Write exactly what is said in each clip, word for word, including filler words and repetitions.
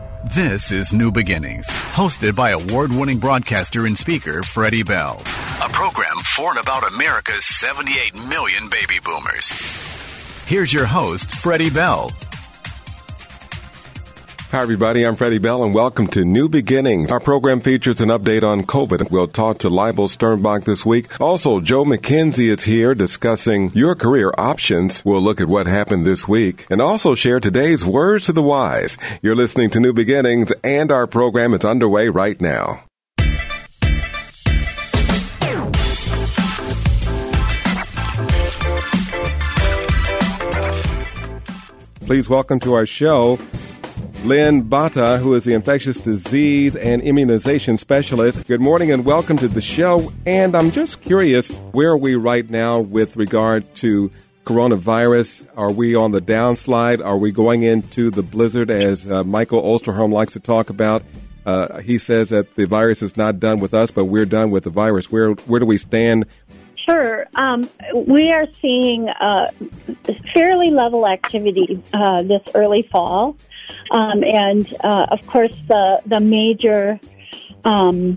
This is New Beginnings, hosted by award-winning broadcaster and speaker Freddie Bell. A program for and about America's seventy-eight million baby boomers. Here's your host, Freddie Bell. Hi, everybody. I'm Freddie Bell, and welcome to New Beginnings. Our program features an update on COVID. We'll talk to Leibel Sternbach this week. Also, Joe McKenzie is here discussing your career options. We'll look at what happened this week and also share today's words to the wise. You're listening to New Beginnings, and our program is underway right now. Please welcome to our show Lynn Bata, who is the infectious disease and immunization specialist. Good morning and welcome to the show. And I'm just curious, where are we right now with regard to coronavirus? Are we on the downslide? Are we going into the blizzard, as uh, Michael Osterholm likes to talk about? Uh, he says that the virus is not done with us, but we're done with the virus. Where where do we stand? Sure. Um, we are seeing uh, fairly level activity uh, this early fall. Um, and, uh, of course, the, the major um,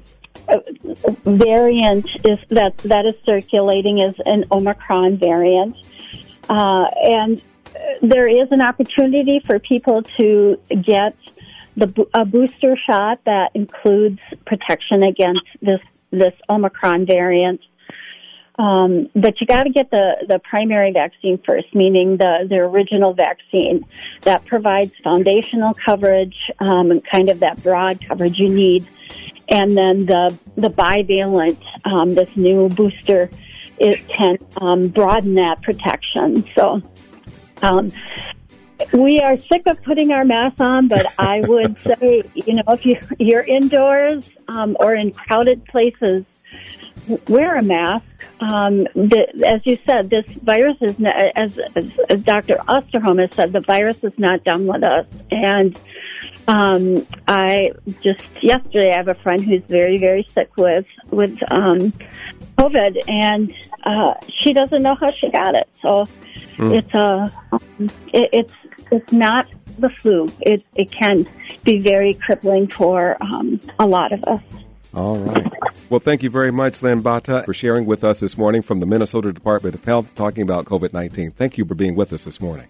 variant is that, that is circulating is an Omicron variant. Uh, and there is an opportunity for people to get the a booster shot that includes protection against this, this Omicron variant. Um, but you got to get the, the primary vaccine first, meaning the, the original vaccine that provides foundational coverage, um, and kind of that broad coverage you need. And then the, the bivalent, um, this new booster, it can, um, broaden that protection. So, um, we are sick of putting our masks on, but I would say, you know, if you, you're indoors, um, or in crowded places, wear a mask. Um, the, as you said, this virus is, not, as, as, as Doctor Osterholm has said, the virus is not done with us. And um, I just yesterday, I have a friend who's very, very sick with with um, COVID, and uh, she doesn't know how she got it. So mm. it's a um, it, it's it's not the flu. It it can be very crippling for um, a lot of us. All right. Well, thank you very much, Lynn Bata, for sharing with us this morning from the Minnesota Department of Health, talking about COVID nineteen. Thank you for being with us this morning.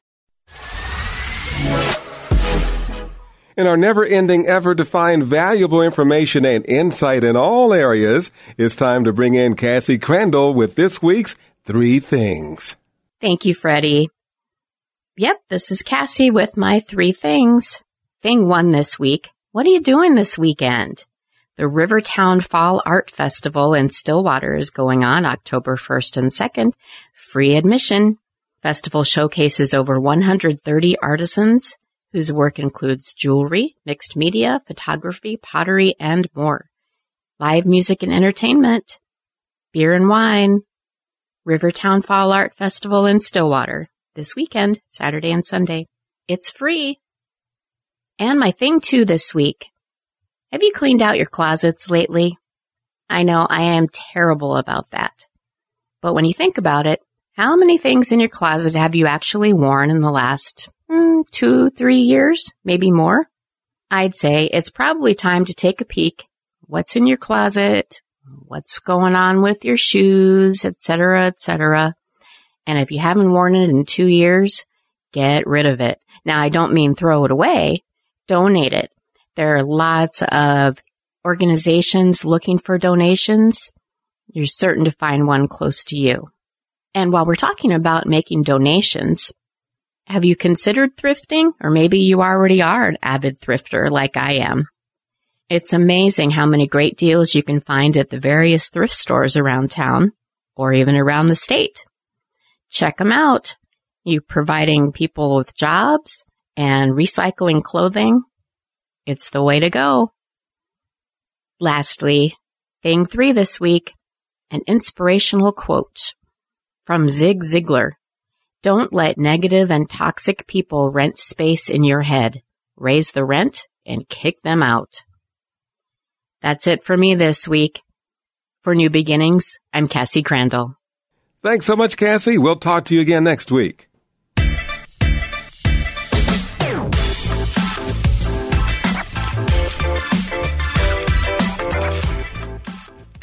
In our never-ending effort to find valuable information and insight in all areas, it's time to bring in Cassie Crandall with this week's Three Things. Thank you, Freddie. Yep, this is Cassie with my Three Things. Thing one this week. What are you doing this weekend? The Rivertown Fall Art Festival in Stillwater is going on October first and second. Free admission. Festival showcases over one hundred thirty artisans whose work includes jewelry, mixed media, photography, pottery, and more. Live music and entertainment. Beer and wine. Rivertown Fall Art Festival in Stillwater this weekend, Saturday and Sunday. It's free. And my thing two this week. Have you cleaned out your closets lately? I know I am terrible about that. But when you think about it, how many things in your closet have you actually worn in the last mm, two, three years, maybe more? I'd say it's probably time to take a peek. What's in your closet? What's going on with your shoes, et cetera, et cetera. And if you haven't worn it in two years, get rid of it. Now, I don't mean throw it away. Donate it. There are lots of organizations looking for donations. You're certain to find one close to you. And while we're talking about making donations, have you considered thrifting? Or maybe you already are an avid thrifter like I am. It's amazing how many great deals you can find at the various thrift stores around town or even around the state. Check them out. You providing people with jobs and recycling clothing. It's the way to go. Lastly, thing three this week, an inspirational quote from Zig Ziglar. Don't let negative and toxic people rent space in your head. Raise the rent and kick them out. That's it for me this week. For New Beginnings, I'm Cassie Crandall. Thanks so much, Cassie. We'll talk to you again next week.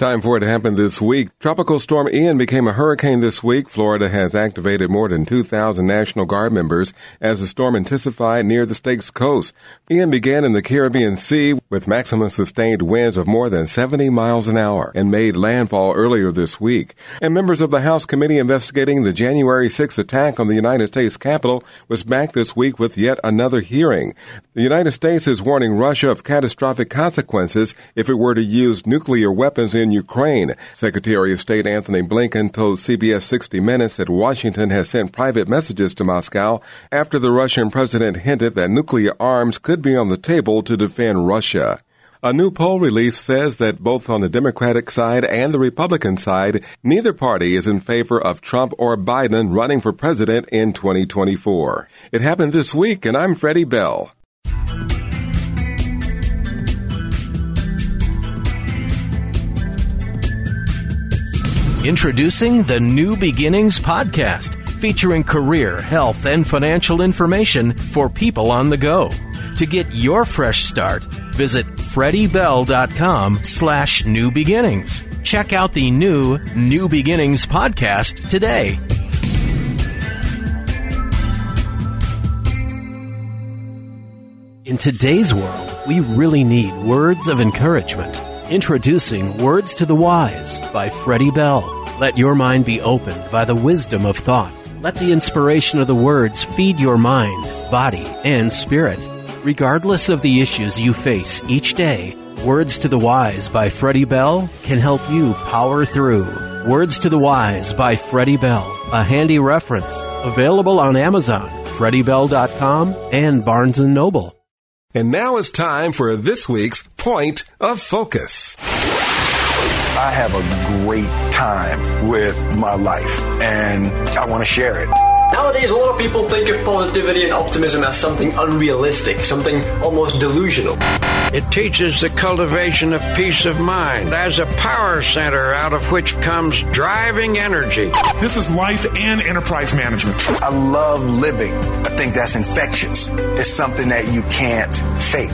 Time for it to happen this week. Tropical Storm Ian became a hurricane this week. Florida has activated more than two thousand National Guard members as the storm intensified near the state's coast. Ian began in the Caribbean Sea with maximum sustained winds of more than seventy miles an hour and made landfall earlier this week. And members of the House committee investigating the January sixth attack on the United States Capitol was back this week with yet another hearing. The United States is warning Russia of catastrophic consequences if it were to use nuclear weapons in Ukraine. Secretary of State Anthony Blinken told C B S sixty minutes that Washington has sent private messages to Moscow after the Russian president hinted that nuclear arms could be on the table to defend Russia. A new poll release says that both on the Democratic side and the Republican side, neither party is in favor of Trump or Biden running for president in twenty twenty-four. It happened this week, and I'm Freddie Bell. Introducing the New Beginnings podcast, featuring career, health, and financial information for people on the go. To get your fresh start, visit freddybell.com slash new beginnings. Check out the new New Beginnings podcast today. In today's world, we really need words of encouragement. Introducing Words to the Wise by Freddie Bell. Let your mind be opened by the wisdom of thought. Let the inspiration of the words feed your mind, body, and spirit. Regardless of the issues you face each day, Words to the Wise by Freddie Bell can help you power through. Words to the Wise by Freddie Bell, a handy reference. Available on Amazon, freddie bell dot com, and Barnes and Noble. And now it's time for this week's Point of Focus. I have a great time with my life, and I want to share it. Nowadays, a lot of people think of positivity and optimism as something unrealistic, something almost delusional. It teaches the cultivation of peace of mind as a power center out of which comes driving energy. This is life and enterprise management. I love living. I think that's infectious. It's something that you can't fake.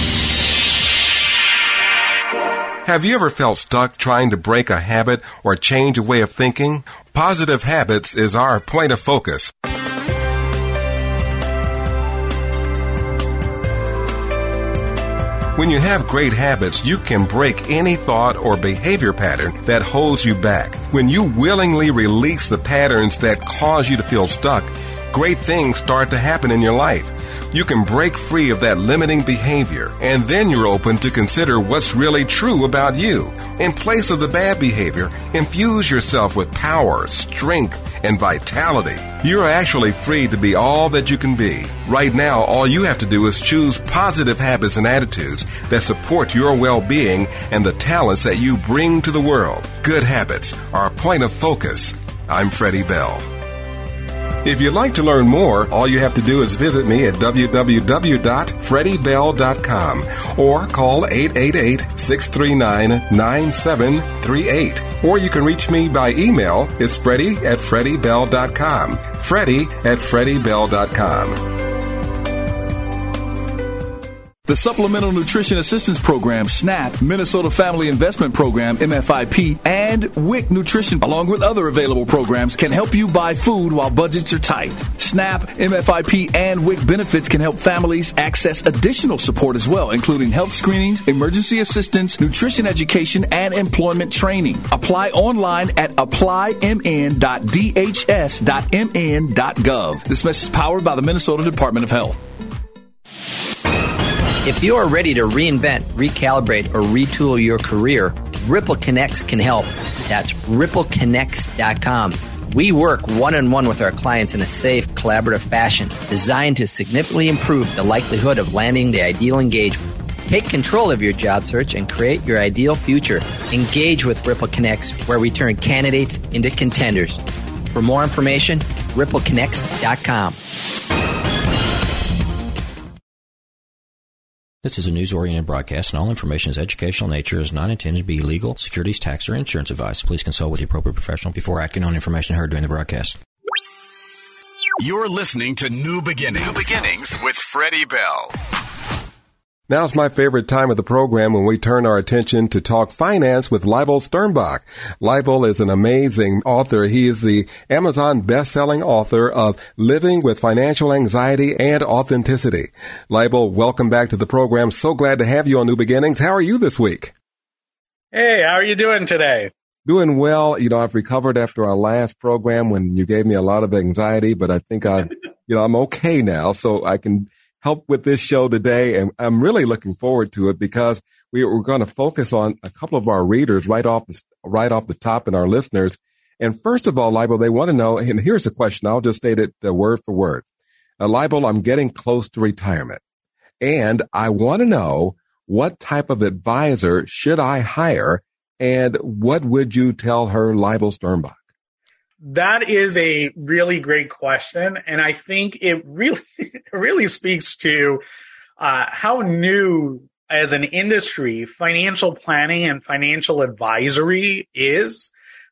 Have you ever felt stuck trying to break a habit or change a way of thinking? Positive Habits is our point of focus. When you have great habits, you can break any thought or behavior pattern that holds you back. When you willingly release the patterns that cause you to feel stuck, great things start to happen in your life. You can break free of that limiting behavior, and then you're open to consider what's really true about you. In place of the bad behavior, infuse yourself with power, strength, and vitality. You're actually free to be all that you can be. Right now, all you have to do is choose positive habits and attitudes that support your well-being and the talents that you bring to the world. Good habits are a point of focus. I'm Freddie Bell. If you'd like to learn more, all you have to do is visit me at w w w dot freddie bell dot com or call eight eight eight, six three nine, nine seven three eight. Or you can reach me by email. It's freddie at freddie bell dot com. freddie at freddie bell dot com. The Supplemental Nutrition Assistance Program, SNAP, Minnesota Family Investment Program, M F I P, and W I C Nutrition, along with other available programs, can help you buy food while budgets are tight. SNAP, M F I P, and W I C benefits can help families access additional support as well, including health screenings, emergency assistance, nutrition education, and employment training. Apply online at apply m n dot d h s dot m n dot gov. This message is powered by the Minnesota Department of Health. If you are ready to reinvent, recalibrate, or retool your career, Ripple Connects can help. That's ripple connects dot com. We work one-on-one with our clients in a safe, collaborative fashion designed to significantly improve the likelihood of landing the ideal engagement. Take control of your job search and create your ideal future. Engage with Ripple Connects, where we turn candidates into contenders. For more information, ripple connects dot com. This is a news-oriented broadcast, and all information is educational in nature, is not intended to be legal, securities, tax, or insurance advice. Please consult with the appropriate professional before acting on information heard during the broadcast. You're listening to New Beginnings. New Beginnings with Freddie Bell. Now's my favorite time of the program when we turn our attention to talk finance with Leibel Sternbach. Leibel is an amazing author. He is the Amazon best-selling author of Living with Financial Anxiety and Authenticity. Leibel, welcome back to the program. So glad to have you on New Beginnings. How are you this week? Hey, how are you doing today? Doing well. You know, I've recovered after our last program when you gave me a lot of anxiety, but I think I, you know, I'm okay now, so I can help with this show today. And I'm really looking forward to it because we, we're going to focus on a couple of our readers right off the, right off the top and our listeners. And first of all, Leibel, they want to know, and here's the question. I'll just state it uh, word for word. Uh, Leibel, I'm getting close to retirement and I want to know what type of advisor should I hire and what would you tell her, Leibel Sternbach? That is a really great question, and I think it really, it really speaks to uh, how new as an industry financial planning and financial advisory is.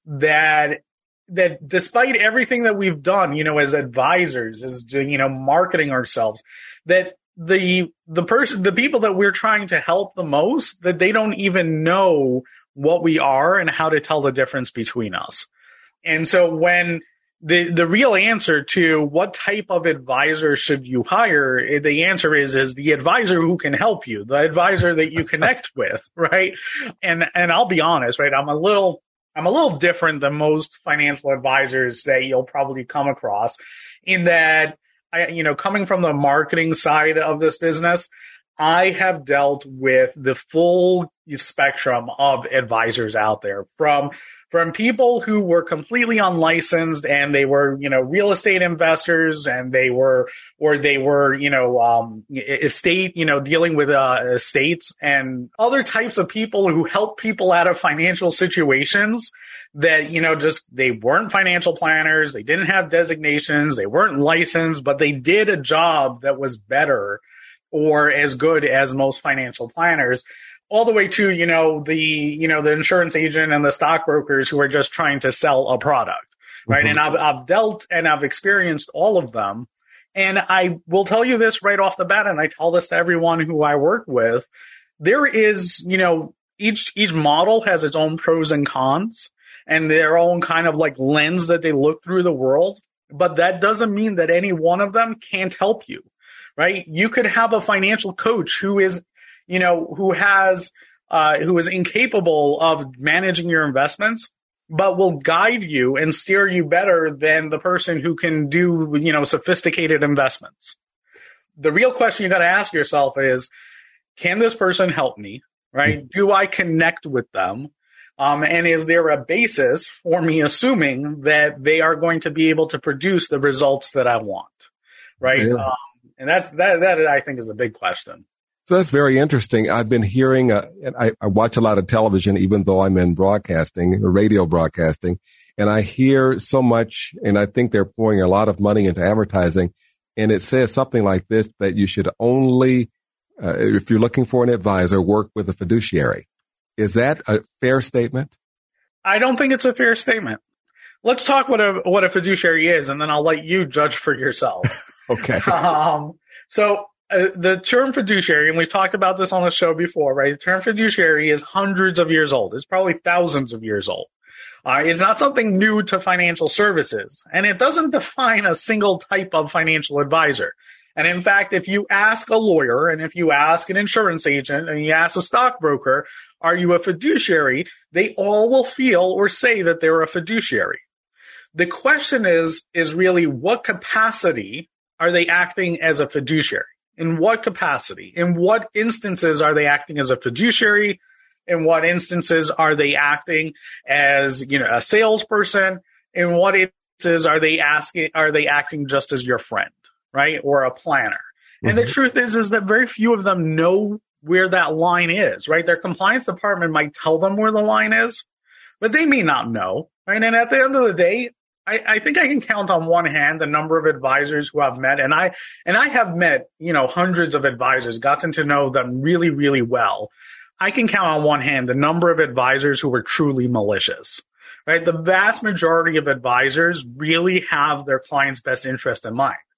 That that despite everything that we've done, you know, as advisors, as you know, marketing ourselves, that the the person, the people that we're trying to help the most, that they don't even know what we are and how to tell the difference between us. And so when the the real answer to what type of advisor should you hire, the answer is is the advisor who can help you, the advisor that you connect with, right? And and I'll be honest, right? I'm a little I'm a little different than most financial advisors that you'll probably come across in that I you know, coming from the marketing side of this business, I have dealt with the full spectrum of advisors out there, from from people who were completely unlicensed and they were, you know, real estate investors and they were, or they were, you know, um, estate, you know, dealing with uh, estates, and other types of people who help people out of financial situations that, you know, just, they weren't financial planners. They didn't have designations. They weren't licensed, but they did a job that was better or as good as most financial planners, all the way to, you know, the, you know, the insurance agent and the stockbrokers who are just trying to sell a product, right? Mm-hmm. And I've, I've dealt and I've experienced all of them. And I will tell you this right off the bat, and I tell this to everyone who I work with, there is, you know, each, each model has its own pros and cons and their own kind of like lens that they look through the world. But that doesn't mean that any one of them can't help you. Right? You could have a financial coach who is, you know, who has, uh, who is incapable of managing your investments, but will guide you and steer you better than the person who can do, you know, sophisticated investments. The real question you got to ask yourself is, can this person help me? Right? Do I connect with them? Um, and is there a basis for me assuming that they are going to be able to produce the results that I want? Right? Yeah. Um, And that's that. That I think is a big question. So that's very interesting. I've been hearing. Uh, and I, I watch a lot of television, even though I'm in broadcasting, radio broadcasting, and I hear so much. And I think they're pouring a lot of money into advertising. And it says something like this: that you should only, uh, if you're looking for an advisor, work with a fiduciary. Is that a fair statement? I don't think it's a fair statement. Let's talk what a what a fiduciary is, and then I'll let you judge for yourself. Okay. Um, so uh, the term fiduciary, and we've talked about this on the show before, right? The term fiduciary is hundreds of years old. It's probably thousands of years old. Uh, it's not something new to financial services, and it doesn't define a single type of financial advisor. And in fact, if you ask a lawyer and if you ask an insurance agent and you ask a stockbroker, are you a fiduciary? They all will feel or say that they're a fiduciary. The question is, is really what capacity are they acting as a fiduciary? In what capacity? In what instances are they acting as a fiduciary? In what instances are they acting as, you know, a salesperson? In what instances are they asking, are they acting just as your friend, right? Or a planner? Mm-hmm. And the truth is, is that very few of them know where that line is, right? Their compliance department might tell them where the line is, but they may not know, right? And at the end of the day, I, I think I can count on one hand the number of advisors who I've met, and I and I have met, you know, hundreds of advisors, gotten to know them really, really well. I can count on one hand the number of advisors who were truly malicious, right? The vast majority of advisors really have their client's best interest in mind.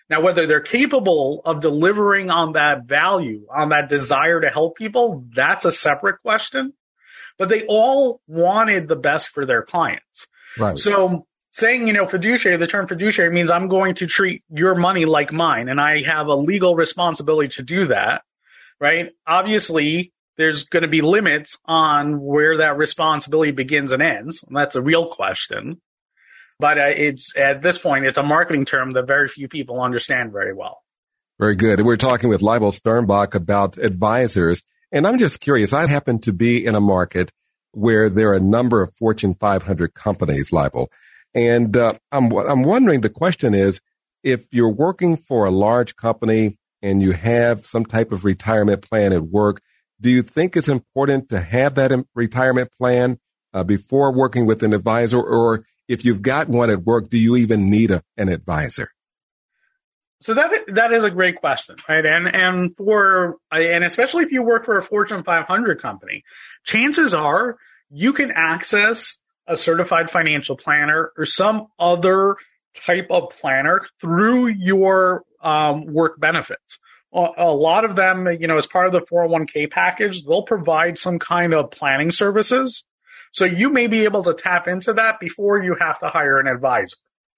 Now, whether they're capable of delivering on that value, on that desire to help people, that's a separate question. But they all wanted the best for their clients. Right. So saying, you know, fiduciary, the term fiduciary means I'm going to treat your money like mine, and I have a legal responsibility to do that, right? Obviously, there's going to be limits on where that responsibility begins and ends. And that's a real question. But uh, it's at this point, it's a marketing term that very few people understand very well. Very good. We're talking with Leibel Sternbach about advisors. And I'm just curious, I happen to be in a market where there are a number of Fortune five hundred companies, Leibel. And uh, I'm, I'm wondering, the question is, if you're working for a large company and you have some type of retirement plan at work, do you think it's important to have that retirement plan uh, before working with an advisor? Or if you've got one at work, do you even need a, an advisor? So that that is a great question, right? And and for and especially if you work for a Fortune five hundred company, chances are you can access a certified financial planner or some other type of planner through your um, work benefits. A lot of them, you know, as part of the four oh one k package, they'll provide some kind of planning services. So you may be able to tap into that before you have to hire an advisor.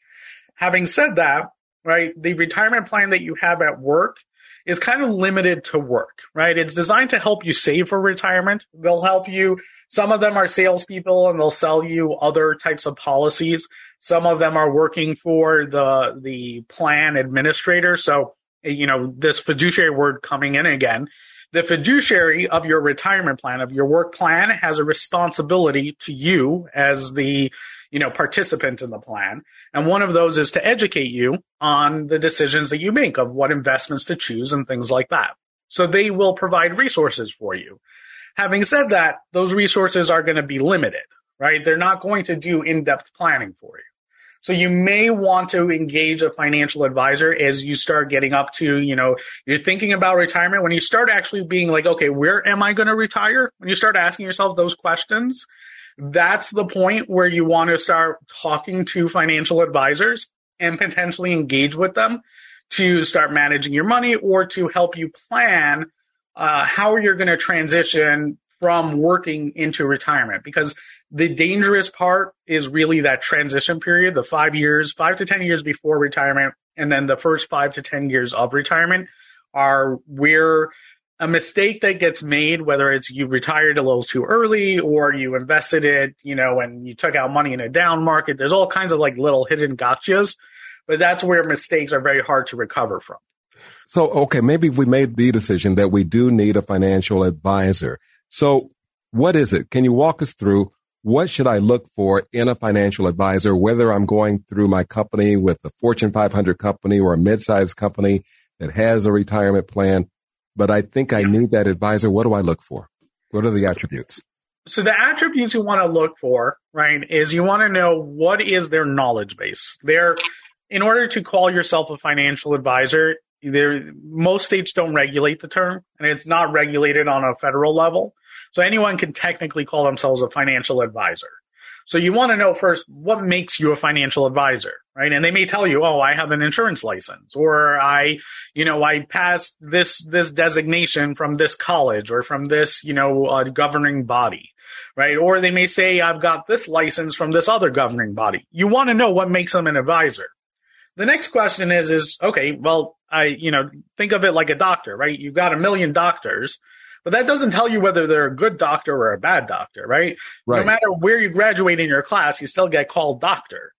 Having said that, right, the retirement plan that you have at work is kind of limited to work, right? It's designed to help you save for retirement. They'll help you. Some of them are salespeople and they'll sell you other types of policies. Some of them are working for the, the plan administrator. So, you know, this fiduciary word coming in again, the fiduciary of your retirement plan, of your work plan, has a responsibility to you as the, you know, participant in the plan. And one of those is to educate you on the decisions that you make of what investments to choose and things like that. So they will provide resources for you. Having said that, those resources are going to be limited, right? They're not going to do in-depth planning for you. So you may want to engage a financial advisor as you start getting up to, you know, you're thinking about retirement. When you start actually being like, okay, where am I going to retire? When you start asking yourself those questions, that's the point where you want to start talking to financial advisors and potentially engage with them to start managing your money or to help you plan uh, how you're going to transition from working into retirement. Because the dangerous part is really that transition period, the five years, five to ten years before retirement, and then the first five to ten years of retirement are where a mistake that gets made, whether it's you retired a little too early or you invested it, you know, and you took out money in a down market. There's all kinds of like little hidden gotchas, but that's where mistakes are very hard to recover from. So, okay, maybe we made the decision that we do need a financial advisor. So what is it? Can you walk us through what should I look for in a financial advisor, whether I'm going through my company with a Fortune five hundred company or a mid-sized company that has a retirement plan, but I think I need that advisor. What do I look for? What are the attributes? So the attributes you want to look for, right, is you want to know what is their knowledge base. They're, in order to call yourself a financial advisor, there, most states don't regulate the term, and it's not regulated on a federal level. So anyone can technically call themselves a financial advisor. So you want to know first what makes you a financial advisor, right? And they may tell you, oh, I have an insurance license, or I, you know, I passed this, this designation from this college or from this, you know, uh, governing body, right? Or they may say, I've got this license from this other governing body. You want to know what makes them an advisor. The next question is, is, okay, well, I, you know, think of it like a doctor, right? You've got a million doctors, but that doesn't tell you whether they're a good doctor or a bad doctor, right? Right. No matter where you graduate in your class, you still get called doctor.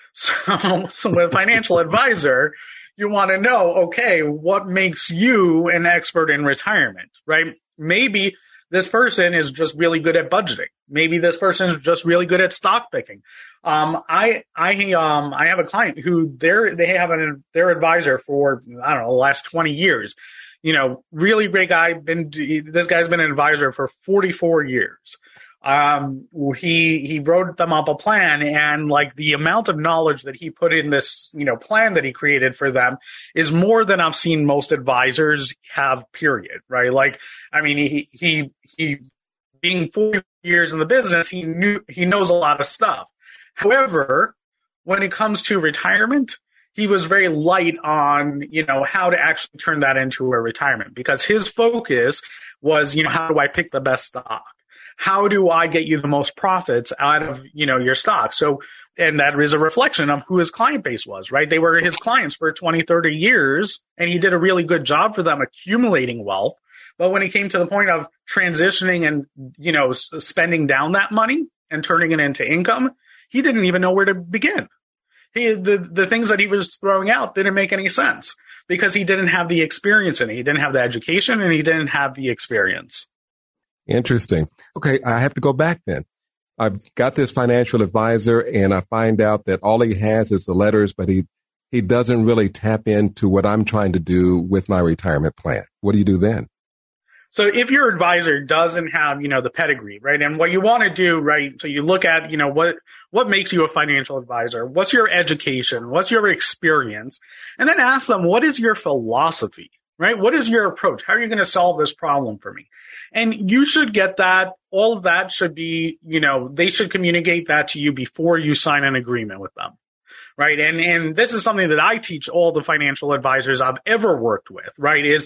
So, so with a financial advisor, you want to know, okay, what makes you an expert in retirement, right? Maybe this person is just really good at budgeting. Maybe this person is just really good at stock picking. Um, I, I, um, I have a client who they're, they have an, their advisor for, I don't know, the last twenty years. You know, really great guy. Been, this guy's been an advisor for forty-four years. Um, he, he wrote them up a plan, and like the amount of knowledge that he put in this, you know, plan that he created for them is more than I've seen most advisors have, period. Right. Like, I mean, he, he, he being forty years in the business, he knew, he knows a lot of stuff. However, when it comes to retirement, he was very light on, you know, how to actually turn that into a retirement, because his focus was, you know, how do I pick the best stock? How do I get you the most profits out of, you know, your stock? So, and that is a reflection of who his client base was, right? They were his clients for twenty, thirty years, and he did a really good job for them accumulating wealth. But when it came to the point of transitioning and, you know, spending down that money and turning it into income, he didn't even know where to begin. He, the, the things that he was throwing out didn't make any sense because he didn't have the experience in it. He didn't have the education and he didn't have the experience. Interesting. Okay, I have to go back then. I've got this financial advisor and I find out that all he has is the letters, but he, he doesn't really tap into what I'm trying to do with my retirement plan. What do you do then? So if your advisor doesn't have, you know, the pedigree, right? And what you want to do, right? So you look at, you know, what, what makes you a financial advisor? What's your education? What's your experience? And then ask them, what is your philosophy, right? What is your approach? How are you going to solve this problem for me? And you should get that. All of that should be, you know, they should communicate that to you before you sign an agreement with them. Right. And, and this is something that I teach all the financial advisors I've ever worked with, right? Is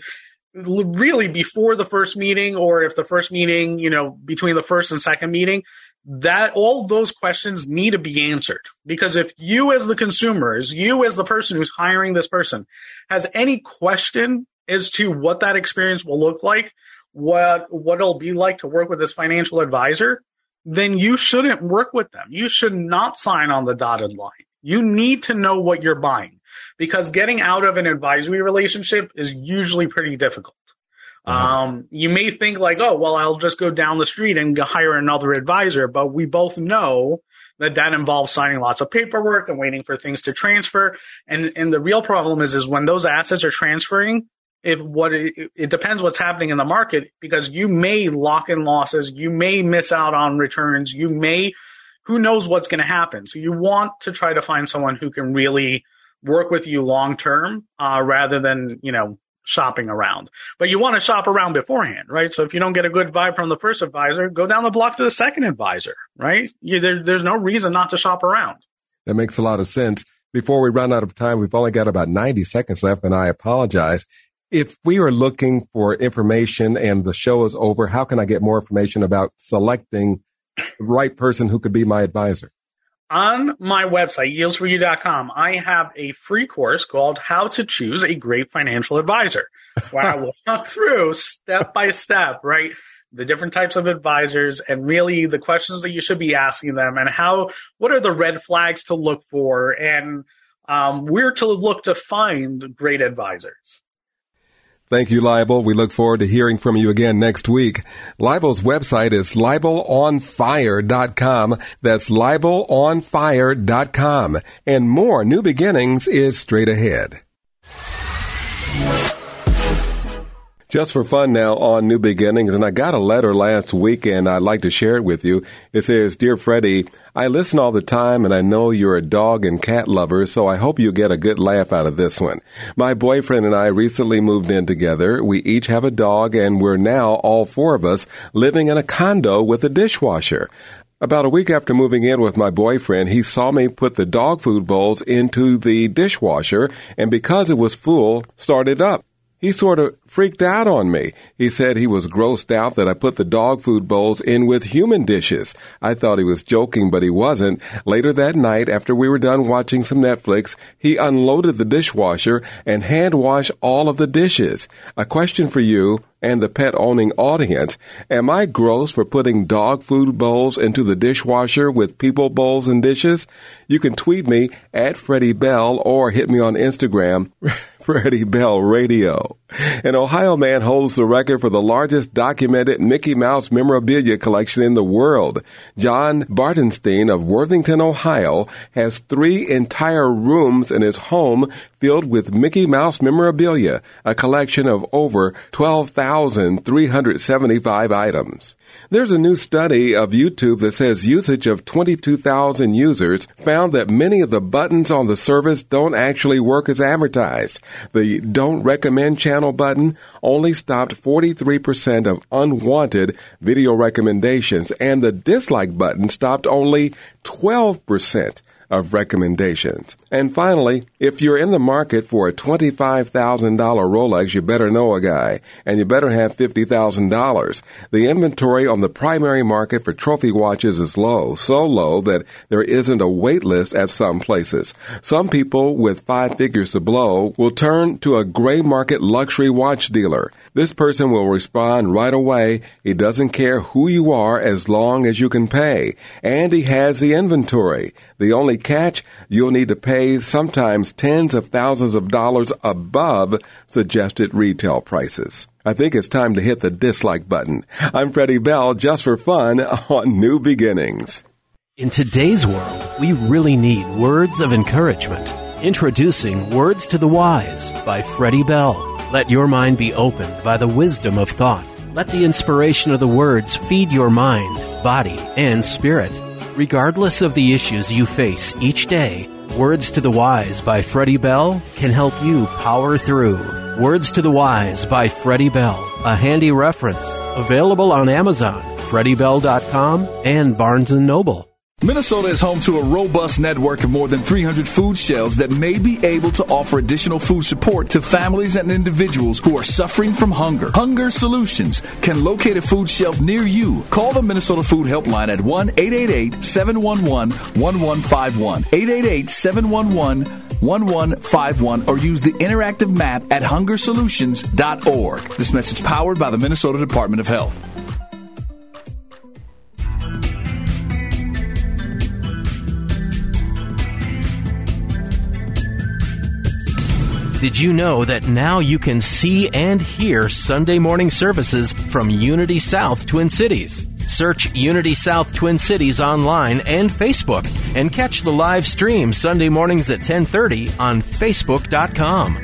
really before the first meeting, or if the first meeting, you know, between the first and second meeting, that all those questions need to be answered. Because if you as the consumers, you as the person who's hiring this person has any question as to what that experience will look like, what, what it'll be like to work with this financial advisor, then you shouldn't work with them. You should not sign on the dotted line. You need to know what you're buying, because getting out of an advisory relationship is usually pretty difficult. Uh-huh. Um, you may think like, oh, well, I'll just go down the street and hire another advisor. But we both know that that involves signing lots of paperwork and waiting for things to transfer. And, and the real problem is, is when those assets are transferring, if what it, it depends what's happening in the market, because you may lock in losses, you may miss out on returns, you may, who knows what's going to happen. So you want to try to find someone who can really work with you long term, uh, rather than, you know, shopping around. But you want to shop around beforehand, right? So if you don't get a good vibe from the first advisor, go down the block to the second advisor, right? You, there, there's no reason not to shop around. That makes a lot of sense. Before we run out of time, we've only got about ninety seconds left, and I apologize. If we are looking for information and the show is over, how can I get more information about selecting the right person who could be my advisor? On my website, yields for you dot com, I have a free course called How to Choose a Great Financial Advisor, where I will walk through step by step, right, the different types of advisors and really the questions that you should be asking them, and how, what are the red flags to look for, and um, where to look to find great advisors. Thank you, Leibel. We look forward to hearing from you again next week. Leibel's website is Leibel on fire dot com. That's Leibel on fire dot com. And more New Beginnings is straight ahead. Just for fun now on New Beginnings, and I got a letter last weekend. I'd like to share it with you. It says, Dear Freddie, I listen all the time, and I know you're a dog and cat lover, so I hope you get a good laugh out of this one. My boyfriend and I recently moved in together. We each have a dog, and we're now, all four of us, living in a condo with a dishwasher. About a week after moving in with my boyfriend, he saw me put the dog food bowls into the dishwasher, and because it was full, started up. He sort of freaked out on me. He said he was grossed out that I put the dog food bowls in with human dishes. I thought he was joking, but he wasn't. Later that night, after we were done watching some Netflix, he unloaded the dishwasher and hand-washed all of the dishes. A question for you and the pet-owning audience. Am I gross for putting dog food bowls into the dishwasher with people bowls and dishes? You can tweet me at Freddie Bell or hit me on Instagram, Freddie Bell Radio. An Ohio man holds the record for the largest documented Mickey Mouse memorabilia collection in the world. John Bartenstein of Worthington, Ohio, has three entire rooms in his home filled with Mickey Mouse memorabilia, a collection of over twelve thousand three hundred seventy-five items. There's a new study of YouTube that says usage of twenty-two thousand users found that many of the buttons on the service don't actually work as advertised. The Don't Recommend channel button only stopped forty-three percent of unwanted video recommendations, and the Dislike button stopped only twelve percent of recommendations. And finally, if you're in the market for a twenty-five thousand dollars Rolex, you better know a guy, and you better have fifty thousand dollars. The inventory on the primary market for trophy watches is low, so low that there isn't a wait list at some places. Some people with five figures to blow will turn to a gray market luxury watch dealer. This person will respond right away. He doesn't care who you are as long as you can pay. And he has the inventory. The only catch, you'll need to pay sometimes tens of thousands of dollars above suggested retail prices. I think it's time to hit the dislike button. I'm Freddie Bell, just for fun on New Beginnings. In today's world, we really need words of encouragement. Introducing Words to the Wise by Freddie Bell. Let your mind be opened by the wisdom of thought. Let the inspiration of the words feed your mind, body, and spirit. Regardless of the issues you face each day, Words to the Wise by Freddie Bell can help you power through. Words to the Wise by Freddie Bell, a handy reference. Available on Amazon, freddie bell dot com, and Barnes and Noble. Minnesota is home to a robust network of more than three hundred food shelves that may be able to offer additional food support to families and individuals who are suffering from hunger. Hunger Solutions can locate a food shelf near you. Call the Minnesota Food Helpline at one eight eight eight, seven one one, one one five one, eight eight eight, seven one one, one one five one, or use the interactive map at hunger solutions dot org. This message powered by the Minnesota Department of Health. Did you know that now you can see and hear Sunday morning services from Unity South Twin Cities? Search Unity South Twin Cities online and Facebook and catch the live stream Sunday mornings at ten thirty on facebook dot com.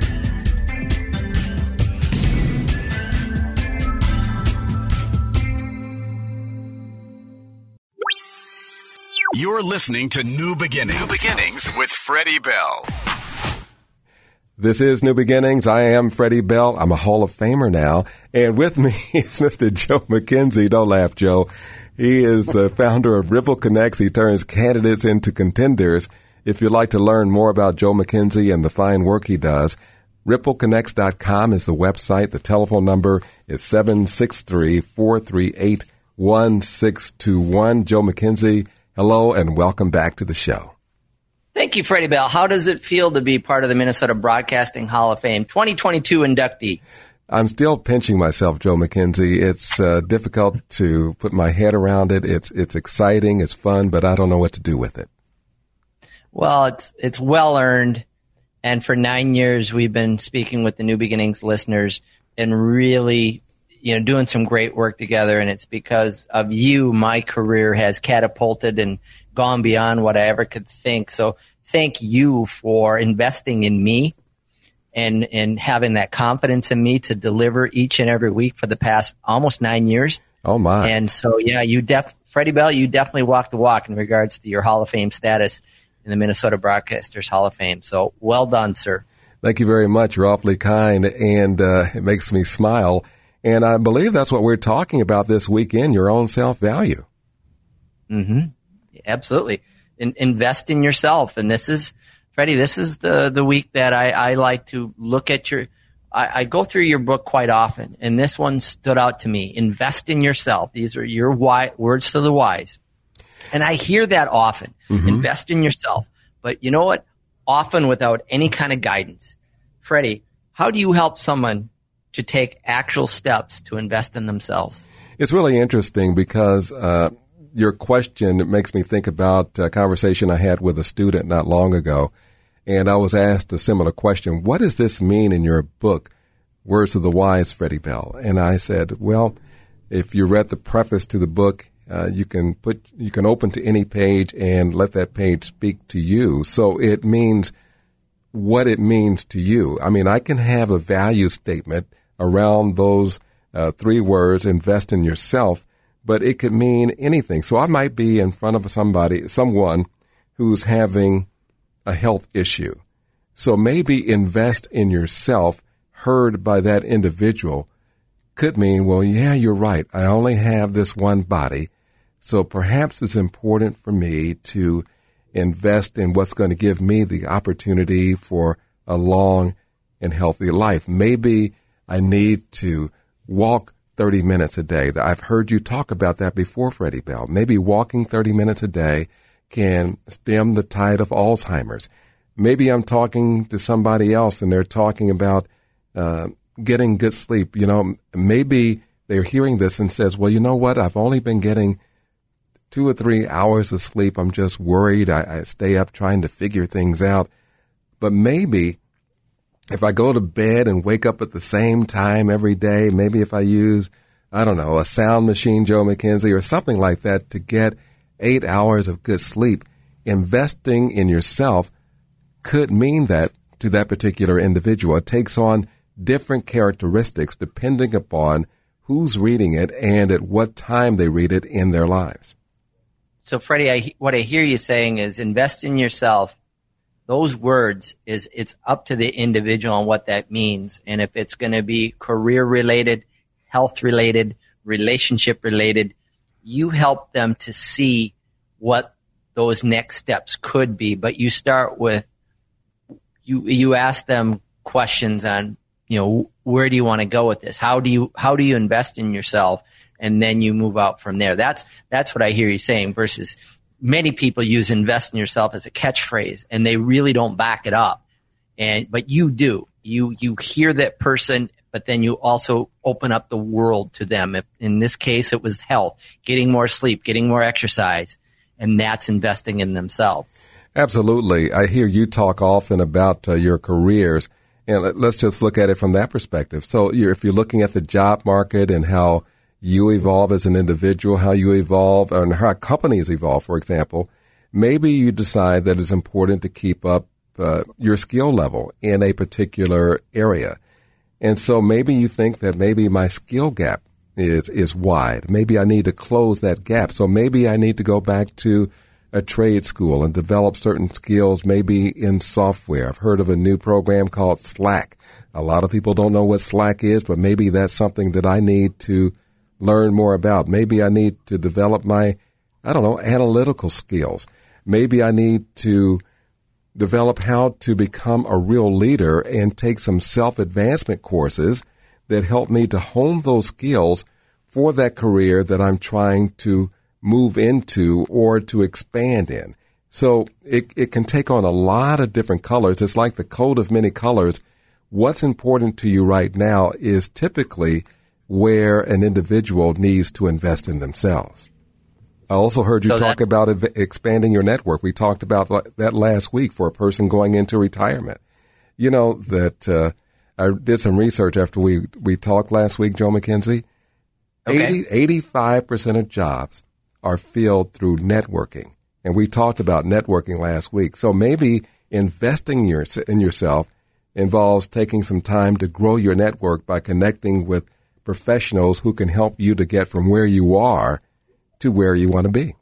You're listening to New Beginnings. New Beginnings with Freddie Bell. This is New Beginnings. I am Freddie Bell. I'm a Hall of Famer now. And with me is Mister Joe McKenzie. Don't laugh, Joe. He is the founder of Ripple Connects. He turns candidates into contenders. If you'd like to learn more about Joe McKenzie and the fine work he does, ripple connects dot com is the website. The telephone number is seven six three, four three eight, one six two one. Joe McKenzie, hello and welcome back to the show. Thank you, Freddie Bell. How does it feel to be part of the Minnesota Broadcasting Hall of Fame twenty twenty-two inductee? I'm still pinching myself, Joe McKenzie. It's uh, difficult to put my head around it. It's it's exciting, it's fun, but I don't know what to do with it. Well, it's it's well earned, and for nine years we've been speaking with the New Beginnings listeners and really, you know, doing some great work together. And it's because of you, my career has catapulted and gone beyond what I ever could think. So thank you for investing in me and, and having that confidence in me to deliver each and every week for the past almost nine years. Oh my. And so, yeah, you def, Freddie Bell, you definitely walked the walk in regards to your Hall of Fame status in the Minnesota Broadcasters Hall of Fame. So well done, sir. Thank you very much. You're awfully kind, and uh, it makes me smile. And I believe that's what we're talking about this weekend, your own self-value. Mm-hmm. Absolutely. In, invest in yourself. And this is, Freddie, this is the, the week that I, I like to look at your, I, I go through your book quite often, and this one stood out to me. Invest in yourself. These are your wise, words to the wise. And I hear that often. Mm-hmm. Invest in yourself. But you know what? Often without any kind of guidance. Freddie, how do you help someone to take actual steps to invest in themselves? It's really interesting because uh, your question makes me think about a conversation I had with a student not long ago, and I was asked a similar question. What does this mean in your book, Words of the Wise, Freddie Bell? And I said, well, if you read the preface to the book, uh, you can put you can open to any page and let that page speak to you. So it means what it means to you. I mean, I can have a value statement around those uh, three words, invest in yourself, but it could mean anything. So I might be in front of somebody, someone who's having a health issue. So maybe invest in yourself, heard by that individual, could mean, well, yeah, you're right. I only have this one body. So perhaps it's important for me to invest in what's going to give me the opportunity for a long and healthy life. Maybe I need to walk thirty minutes a day. I've heard you talk about that before, Freddie Bell. Maybe walking thirty minutes a day can stem the tide of Alzheimer's. Maybe I'm talking to somebody else and they're talking about uh, getting good sleep. You know, maybe they're hearing this and says, well, you know what? I've only been getting two or three hours of sleep. I'm just worried. I, I stay up trying to figure things out. But maybe if I go to bed and wake up at the same time every day, maybe if I use, I don't know, a sound machine, Joe McKenzie, or something like that to get eight hours of good sleep, investing in yourself could mean that to that particular individual. It takes on different characteristics depending upon who's reading it and at what time they read it in their lives. So, Freddie, I, what I hear you saying is invest in yourself. Those words is it's up to the individual on what that means. And if it's going to be career related, health related, relationship related, you help them to see what those next steps could be. But you start with, you, you ask them questions on, you know, where do you want to go with this? How do you, how do you invest in yourself? And then you move out from there. That's, that's what I hear you saying versus many people use invest in yourself as a catchphrase and they really don't back it up. And, but you do, you, you hear that person, but then you also open up the world to them. If, in this case, it was health, getting more sleep, getting more exercise, and that's investing in themselves. Absolutely. I hear you talk often about uh, your careers, and let's just look at it from that perspective. So you're, if you're looking at the job market and how you evolve as an individual, how you evolve, and how companies evolve, for example, maybe you decide that it's important to keep up uh, your skill level in a particular area. And so maybe you think that maybe my skill gap is is wide. Maybe I need to close that gap. So maybe I need to go back to a trade school and develop certain skills, maybe in software. I've heard of a new program called Slack. A lot of people don't know what Slack is, but maybe that's something that I need to learn more about. Maybe I need to develop my, I don't know, analytical skills. Maybe I need to develop how to become a real leader and take some self-advancement courses that help me to hone those skills for that career that I'm trying to move into or to expand in. So it, it can take on a lot of different colors. It's like the coat of many colors. What's important to you right now is typically where an individual needs to invest in themselves. I also heard you so talk about ev- expanding your network. We talked about that last week for a person going into retirement. You know, that uh, I did some research after we, we talked last week, Joe McKenzie. Okay. eighty, eighty-five percent of jobs are filled through networking. And we talked about networking last week. So maybe investing your, in yourself involves taking some time to grow your network by connecting with professionals who can help you to get from where you are to where you want to be.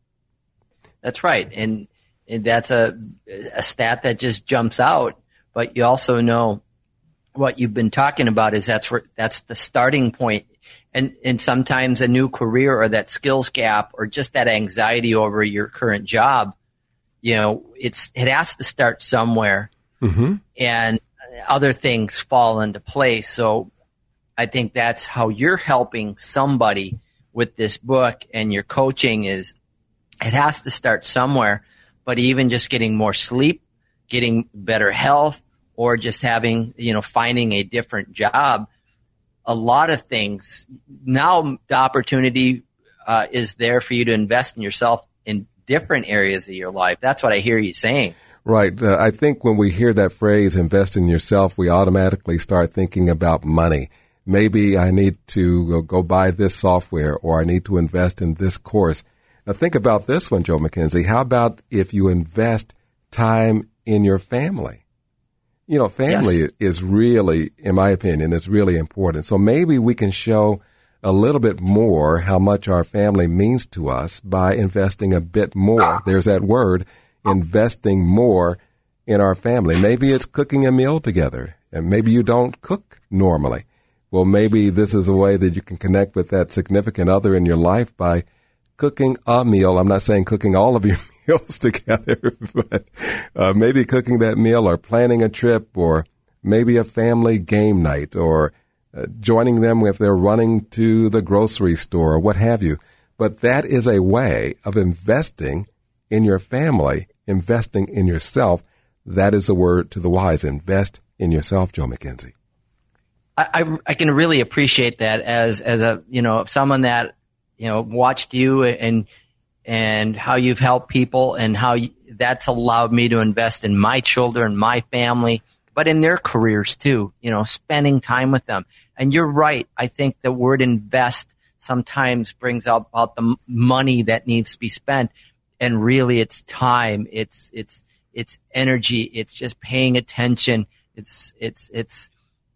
That's right. And, and that's a, a stat that just jumps out. But you also know what you've been talking about is that's where, that's the starting point. And, and sometimes a new career or that skills gap or just that anxiety over your current job, you know, it's, it has to start somewhere. Mm-hmm. And other things fall into place. So I think that's how you're helping somebody with this book and your coaching is it has to start somewhere, but even just getting more sleep, getting better health, or just having, you know, finding a different job, a lot of things. Now the opportunity uh, is there for you to invest in yourself in different areas of your life. That's what I hear you saying. Right. Uh, I think when we hear that phrase, invest in yourself, we automatically start thinking about money. Maybe I need to go buy this software or I need to invest in this course. Now think about this one, Joe McKenzie. How about if you invest time in your family? You know, family yes. is really, in my opinion, is really important. So maybe we can show a little bit more how much our family means to us by investing a bit more. There's that word, investing more in our family. Maybe it's cooking a meal together, and maybe you don't cook normally. Well, maybe this is a way that you can connect with that significant other in your life by cooking a meal. I'm not saying cooking all of your meals together, but uh, maybe cooking that meal or planning a trip or maybe a family game night or uh, joining them if they're running to the grocery store or what have you. But that is a way of investing in your family, investing in yourself. That is a word to the wise. Invest in yourself, Joe McKenzie. I, I, I can really appreciate that as, as a, you know, someone that, you know, watched you and, and how you've helped people and how you, that's allowed me to invest in my children, my family, but in their careers too, you know, spending time with them. And you're right. I think the word invest sometimes brings up about the money that needs to be spent. And really it's time. It's, it's, it's energy. It's just paying attention. It's, it's, it's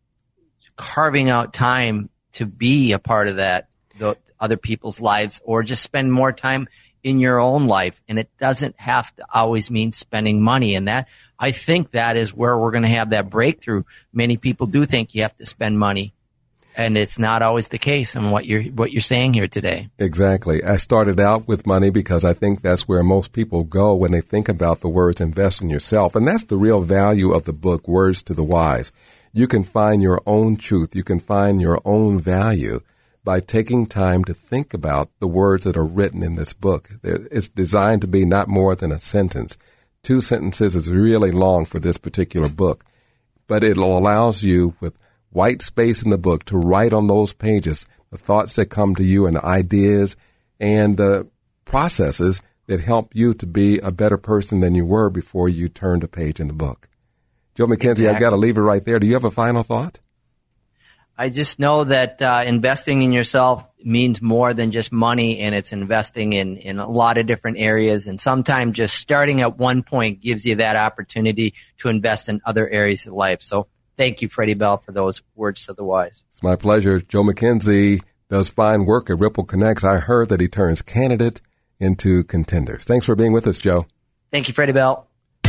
carving out time to be a part of that, the other people's lives, or just spend more time in your own life. And it doesn't have to always mean spending money. And that, I think that is where we're going to have that breakthrough. Many people do think you have to spend money, and it's not always the case in what you're, what you're saying here today. Exactly. I started out with money because I think that's where most people go when they think about the words invest in yourself. And that's the real value of the book, Words to the Wise. You can find your own truth. You can find your own value by taking time to think about the words that are written in this book. It's designed to be not more than a sentence. Two sentences is really long for this particular book, but it allows you with white space in the book to write on those pages the thoughts that come to you and ideas and uh, processes that help you to be a better person than you were before you turned a page in the book. Joe McKenzie, exactly. I've got to leave it right there. Do you have a final thought? I just know that uh, investing in yourself means more than just money, and it's investing in, in a lot of different areas. And sometimes just starting at one point gives you that opportunity to invest in other areas of life. So thank you, Freddie Bell, for those words to the wise. It's my pleasure. Joe McKenzie does fine work at Ripple Connects. I heard that he turns candidate into contenders. Thanks for being with us, Joe. Thank you, Freddie Bell.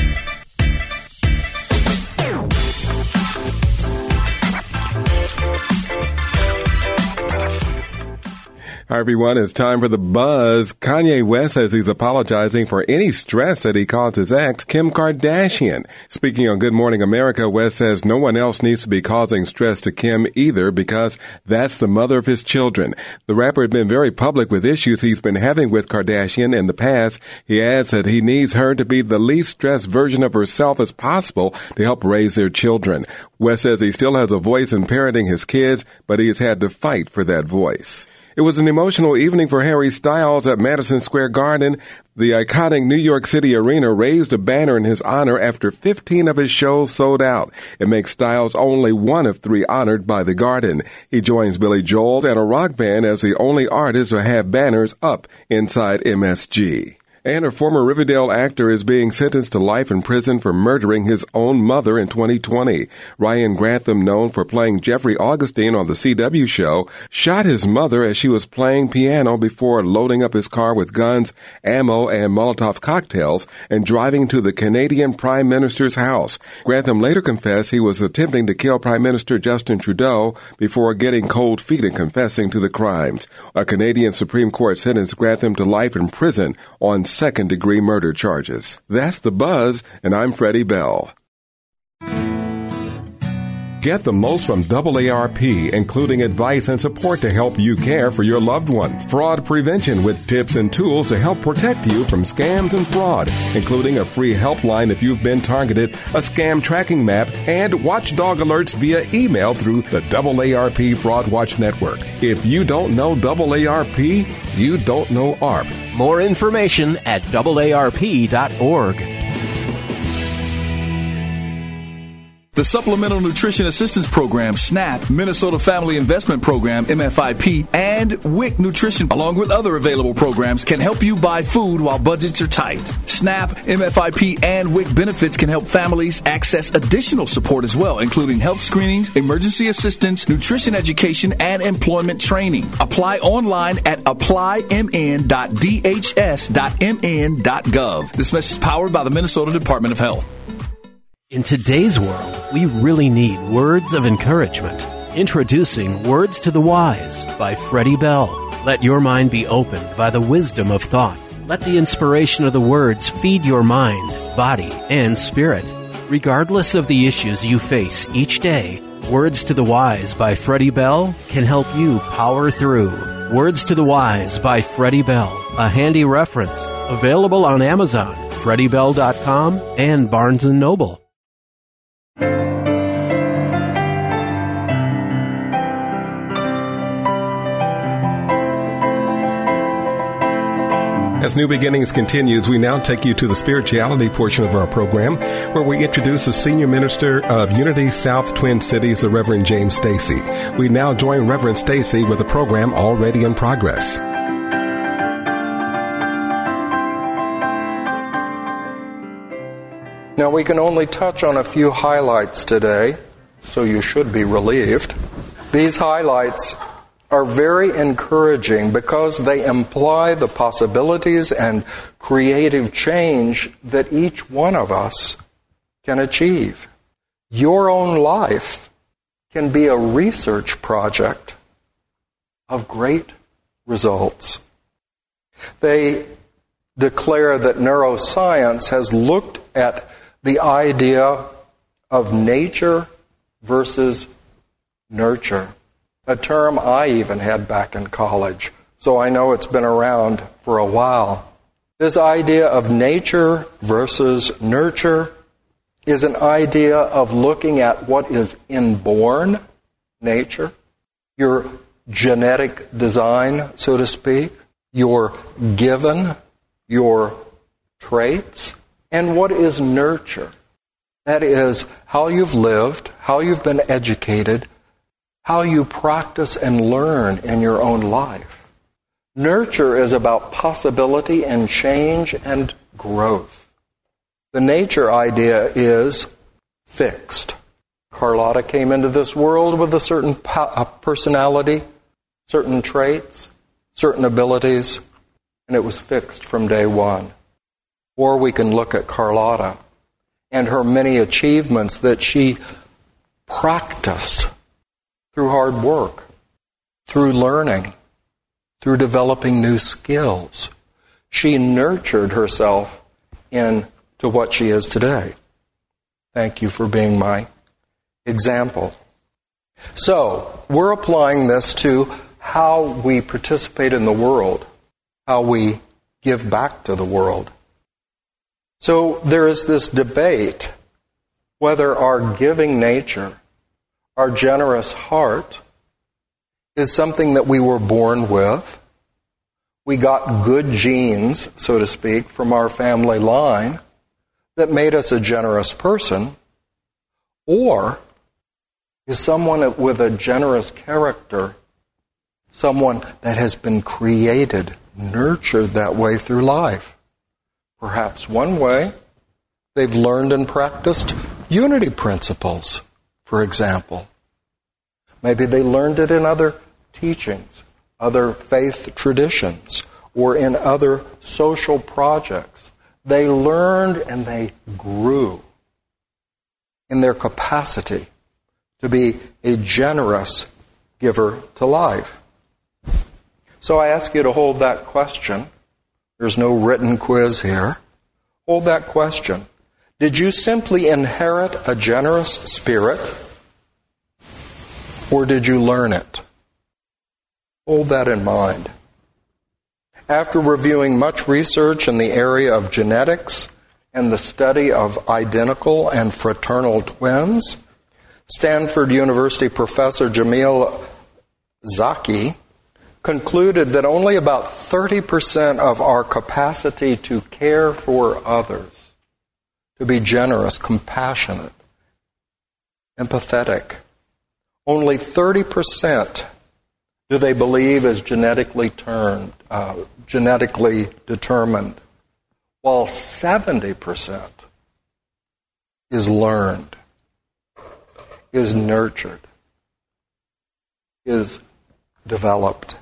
Hi, everyone. It's time for the buzz. Kanye West says he's apologizing for any stress that he caused his ex, Kim Kardashian. Speaking on Good Morning America, West says no one else needs to be causing stress to Kim either because that's the mother of his children. The rapper had been very public with issues he's been having with Kardashian in the past. He adds that he needs her to be the least stressed version of herself as possible to help raise their children. West says he still has a voice in parenting his kids, but he has had to fight for that voice. It was an emotional evening for Harry Styles at Madison Square Garden. The iconic New York City arena raised a banner in his honor after fifteen of his shows sold out. It makes Styles only one of three honored by the Garden. He joins Billy Joel and a rock band as the only artist to have banners up inside M S G. And a former Riverdale actor is being sentenced to life in prison for murdering his own mother in twenty twenty. Ryan Grantham, known for playing Jeffrey Augustine on the C W show, shot his mother as she was playing piano before loading up his car with guns, ammo, and Molotov cocktails and driving to the Canadian Prime Minister's house. Grantham later confessed he was attempting to kill Prime Minister Justin Trudeau before getting cold feet and confessing to the crimes. A Canadian Supreme Court sentenced Grantham to life in prison on second-degree murder charges. That's the buzz, and I'm Freddie Bell. Get the most from double A R P, including advice and support to help you care for your loved ones. Fraud prevention with tips and tools to help protect you from scams and fraud, including a free helpline if you've been targeted, a scam tracking map, and watchdog alerts via email through the double A R P Fraud Watch Network. If you don't know double A R P, you don't know A R P. More information at double A R P dot org. The Supplemental Nutrition Assistance Program, SNAP, Minnesota Family Investment Program, M F I P, and W I C Nutrition, along with other available programs, can help you buy food while budgets are tight. SNAP, M F I P, and W I C benefits can help families access additional support as well, including health screenings, emergency assistance, nutrition education, and employment training. Apply online at apply m n dot d h s dot m n dot gov. This message is powered by the Minnesota Department of Health. In today's world, we really need words of encouragement. Introducing Words to the Wise by Freddie Bell. Let your mind be opened by the wisdom of thought. Let the inspiration of the words feed your mind, body, and spirit. Regardless of the issues you face each day, Words to the Wise by Freddie Bell can help you power through. Words to the Wise by Freddie Bell, a handy reference. Available on Amazon, freddie bell dot com, and Barnes and Noble. As New Beginnings continues, we now take you to the spirituality portion of our program, where we introduce the Senior Minister of Unity South Twin Cities, the Reverend James Stacy. We now join Reverend Stacy with a program already in progress. Now, we can only touch on a few highlights today, so you should be relieved. These highlights are very encouraging because they imply the possibilities and creative change that each one of us can achieve. Your own life can be a research project of great results. They declare that neuroscience has looked at the idea of nature versus nurture. A term I even had back in college, so I know it's been around for a while. This idea of nature versus nurture is an idea of looking at what is inborn nature, your genetic design, so to speak, your given, your traits, and what is nurture. That is how you've lived, how you've been educated, how you practice and learn in your own life. Nurture is about possibility and change and growth. The nature idea is fixed. Carlotta came into this world with a certain personality, certain traits, certain abilities, and it was fixed from day one. Or we can look at Carlotta and her many achievements that she practiced through hard work, through learning, through developing new skills. She nurtured herself into what she is today. Thank you for being my example. So, we're applying this to how we participate in the world, how we give back to the world. So, there is this debate whether our giving nature, our generous heart, is something that we were born with. We got good genes, so to speak, from our family line that made us a generous person. Or is someone with a generous character someone that has been created, nurtured that way through life? Perhaps one way, they've learned and practiced unity principles, for example. Maybe they learned it in other teachings, other faith traditions, or in other social projects. They learned and they grew in their capacity to be a generous giver to life. So I ask you to hold that question. There's no written quiz here. Hold that question. Did you simply inherit a generous spirit, or did you learn it? Hold that in mind. After reviewing much research in the area of genetics and the study of identical and fraternal twins, Stanford University professor Jamil Zaki concluded that only about thirty percent of our capacity to care for others, to be generous, compassionate, empathetic, only thirty percent do they believe is genetically turned, uh, genetically determined, while seventy percent is learned, is nurtured, is developed.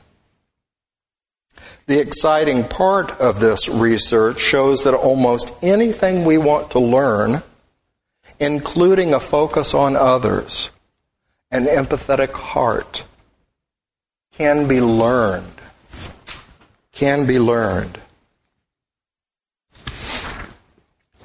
The exciting part of this research shows that almost anything we want to learn, including a focus on others, an empathetic heart, can be learned. Can be learned.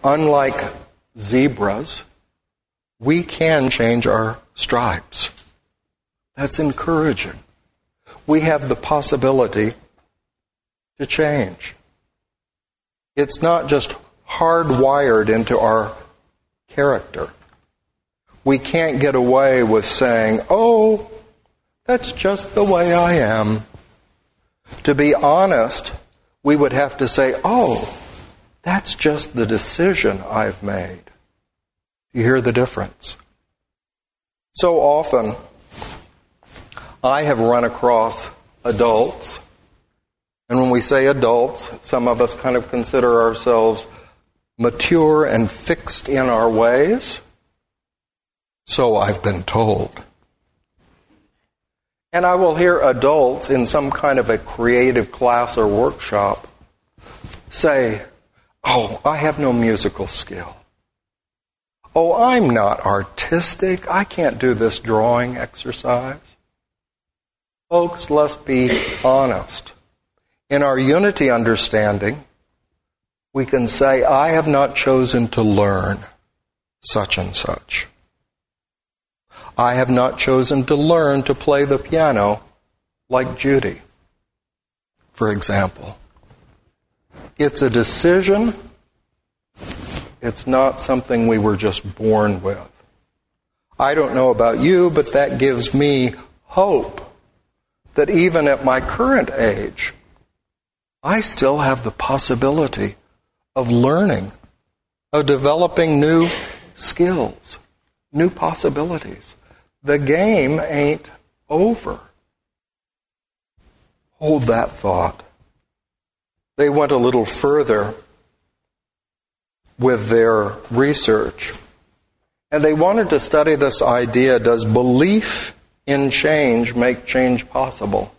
unlike zebras, we can change our stripes. That's encouraging. We have the possibility to change. It's not just hardwired into our character. We can't get away with saying, oh, that's just the way I am. To be honest, we would have to say, oh, that's just the decision I've made. You hear the difference? So often, I have run across adults, and when we say adults, some of us kind of consider ourselves mature and fixed in our ways. So I've been told. And I will hear adults in some kind of a creative class or workshop say, oh, I have no musical skill. Oh, I'm not artistic. I can't do this drawing exercise. Folks, let's be honest. In our unity understanding, we can say, I have not chosen to learn such and such. I have not chosen to learn to play the piano like Judy, for example. It's a decision. It's not something we were just born with. I don't know about you, but that gives me hope that even at my current age, I still have the possibility of learning, of developing new skills, new possibilities. The game ain't over. Hold that thought. They went a little further with their research, and they wanted to study this idea, does belief in change make change possible?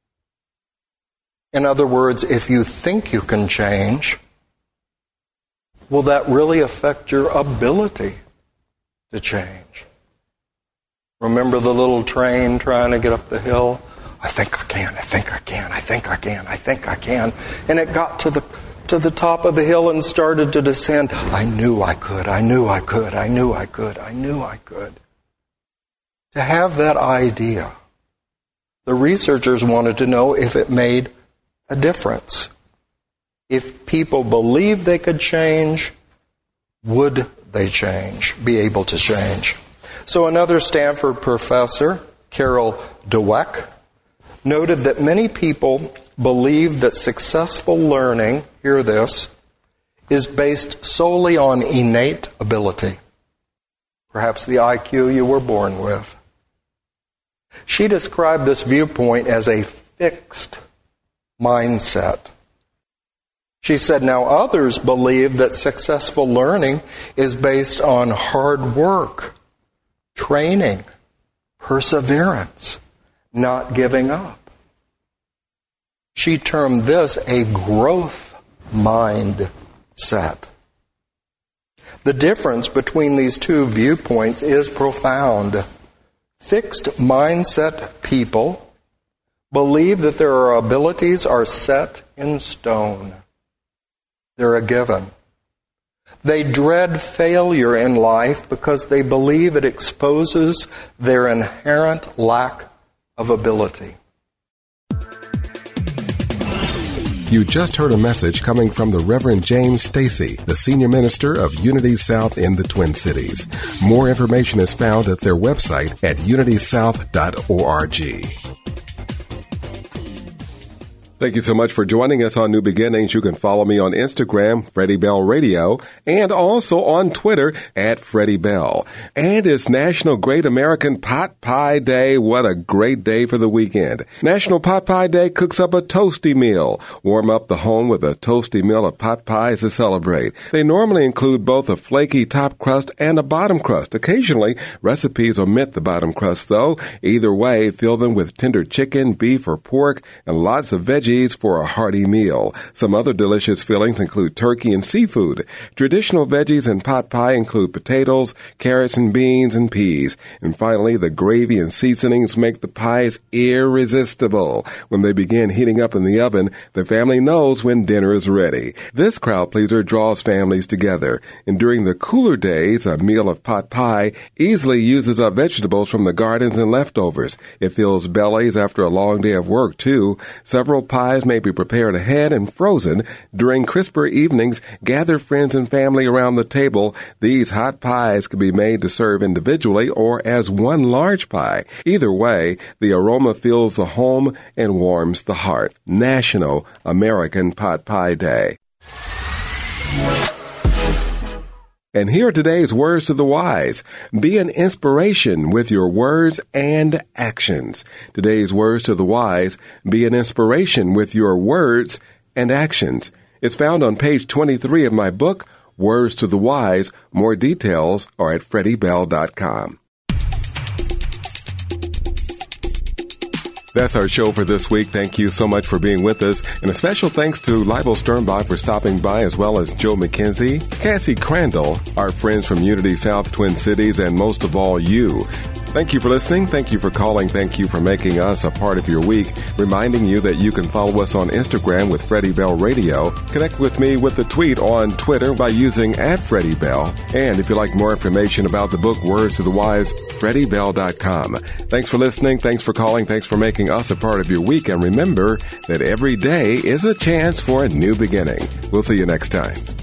In other words, if you think you can change, will that really affect your ability to change? Remember the little train trying to get up the hill? I think I can, I think I can, I think I can, I think I can. And it got to the to the top of the hill and started to descend. I knew I could, I knew I could, I knew I could, I knew I could. To have that idea, the researchers wanted to know if it made a difference. If people believed they could change, would they change, be able to change? So another Stanford professor, Carol Dweck, noted that many people believe that successful learning, hear this, is based solely on innate ability. Perhaps the I Q you were born with. She described this viewpoint as a fixed mindset. She said, now others believe that successful learning is based on hard work, training, perseverance, not giving up. She termed this a growth mindset. The difference between these two viewpoints is profound. Fixed mindset people believe that their abilities are set in stone. They're a given. They dread failure in life because they believe it exposes their inherent lack of ability. You just heard a message coming from the Reverend James Stacy, the Senior Minister of Unity South in the Twin Cities. More information is found at their website at unity south dot org. Thank you so much for joining us on New Beginnings. You can follow me on Instagram, Freddie Bell Radio, and also on Twitter at Freddie Bell. And it's National Great American Pot Pie Day. What a great day for the weekend. National Pot Pie Day cooks up a toasty meal. Warm up the home with a toasty meal of pot pies to celebrate. They normally include both a flaky top crust and a bottom crust. Occasionally, recipes omit the bottom crust, though. Either way, fill them with tender chicken, beef, or pork, and lots of veggies veggies for a hearty meal. Some other delicious fillings include turkey and seafood. Traditional veggies in pot pie include potatoes, carrots and beans, and peas. And finally, the gravy and seasonings make the pies irresistible. When they begin heating up in the oven, the family knows when dinner is ready. This crowd pleaser draws families together. And during the cooler days, a meal of pot pie easily uses up vegetables from the gardens and leftovers. It fills bellies after a long day of work, too. Several pies may be prepared ahead and frozen. During crisper evenings, gather friends and family around the table. These hot pies can be made to serve individually or as one large pie. Either way, the aroma fills the home and warms the heart. National American Pot Pie Day. And here are today's words to the wise. Be an inspiration with your words and actions. Today's words to the wise. Be an inspiration with your words and actions. It's found on page twenty-three of my book, Words to the Wise. More details are at freddie bell dot com. That's our show for this week. Thank you so much for being with us. And a special thanks to Leibel Sternbach for stopping by, as well as Joe McKenzie, Cassie Crandall, our friends from Unity South Twin Cities, and most of all, you. Thank you for listening. Thank you for calling. Thank you for making us a part of your week. Reminding you that you can follow us on Instagram with Freddie Bell Radio. Connect with me with a tweet on Twitter by using at Freddie Bell. And if you'd like more information about the book Words to the Wise, freddie bell dot com. Thanks for listening. Thanks for calling. Thanks for making us a part of your week. And remember that every day is a chance for a new beginning. We'll see you next time.